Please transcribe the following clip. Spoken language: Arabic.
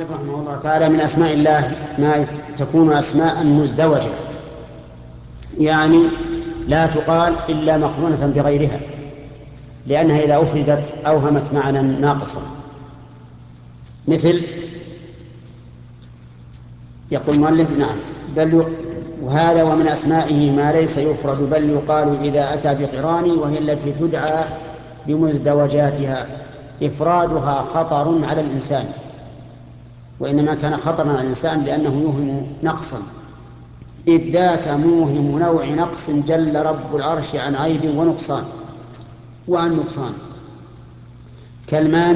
المؤلف رحمه الله تعالى: من أسماء الله ما تكون أسماء مزدوجة، يعني لا تقال إلا مقرونة بغيرها، لأنها إذا أفردت أوهمت معنى ناقصا. مثل يقول المؤلف: نعم وهذا ومن أسمائه ما ليس يفرد بل يقال إذا أتى بقران، وهي التي تدعى بمزدوجاتها. إفرادها خطر على الإنسان، وإنما كان خطرا على الإنسان لأنه يوهم نقصا، إذ ذاك موهم نوع نقص جل رب العرش عن عيب ونقصان كالمانع